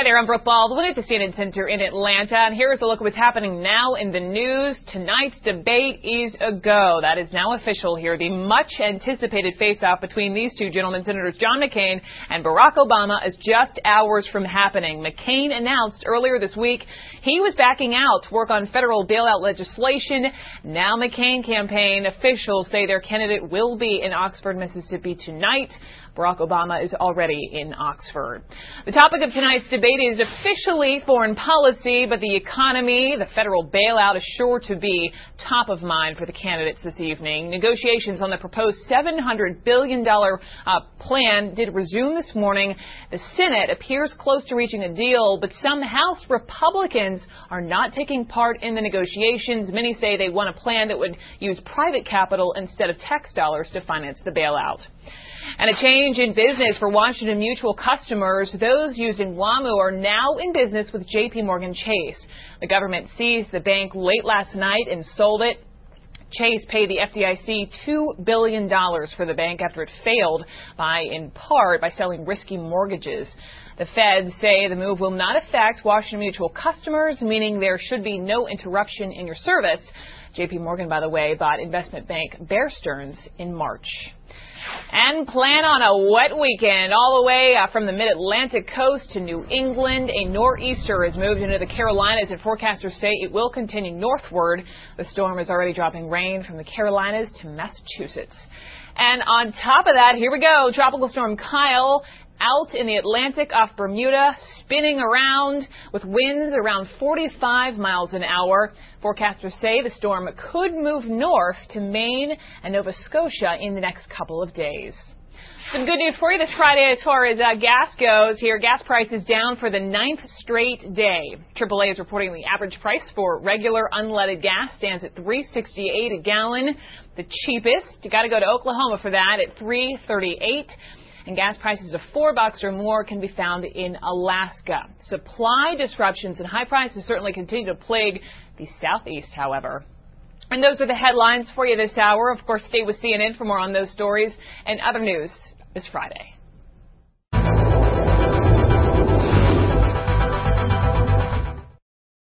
Hi there, I'm Brooke Baldwin at the CNN Center in Atlanta, and here's a look at what's happening now in the news. Tonight's debate is a go. That is now official here. The much-anticipated face-off between these two gentlemen, Senators John McCain and Barack Obama, is just hours from happening. McCain announced earlier this week he was backing out to work on federal bailout legislation. Now McCain campaign officials say their candidate will be in Oxford, Mississippi tonight. Barack Obama is already in Oxford. The topic of tonight's debate is officially foreign policy, but the economy, the federal bailout, is sure to be top of mind for the candidates this evening. Negotiations on the proposed $700 billion plan did resume this morning. The Senate appears close to reaching a deal, but some House Republicans are not taking part in the negotiations. Many say they want a plan that would use private capital instead of tax dollars to finance the bailout. And a change in business for Washington Mutual customers. Those using WAMU are now in business with JPMorgan Chase. The government seized the bank late last night and sold it. Chase paid the FDIC $2 billion for the bank after it failed in part by selling risky mortgages. The feds say the move will not affect Washington Mutual customers, meaning there should be no interruption in your service. JPMorgan, by the way, bought investment bank Bear Stearns in March. And plan on a wet weekend all the way from the mid-Atlantic coast to New England. A nor'easter has moved into the Carolinas, and forecasters say it will continue northward. The storm is already dropping rain from the Carolinas to Massachusetts. And on top of that, here we go. Tropical storm Kyle out in the Atlantic off Bermuda, spinning around with winds around 45 miles an hour. Forecasters say the storm could move north to Maine and Nova Scotia in the next couple of days. Some good news for you this Friday as far as gas goes here. Gas prices down for the 9th straight day. AAA is reporting the average price for regular unleaded gas stands at $3.68 a gallon. The cheapest, you got to go to Oklahoma for that, at $3.38. And gas prices of $4 or more can be found in Alaska. Supply disruptions and high prices certainly continue to plague the Southeast, however. And those are the headlines for you this hour. Of course, stay with CNN for more on those stories and other news this Friday.